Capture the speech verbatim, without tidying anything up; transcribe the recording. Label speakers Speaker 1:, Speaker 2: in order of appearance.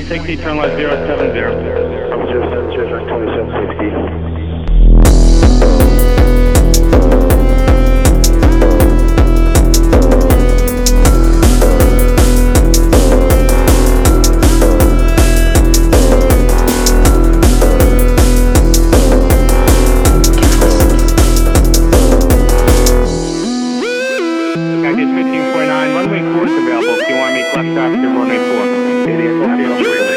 Speaker 1: sixty, turn left zero seven zero.
Speaker 2: zero seven zero, twenty-seven sixty.
Speaker 1: fifteen point nine, runway four is available if you want to make left traffic to runway four.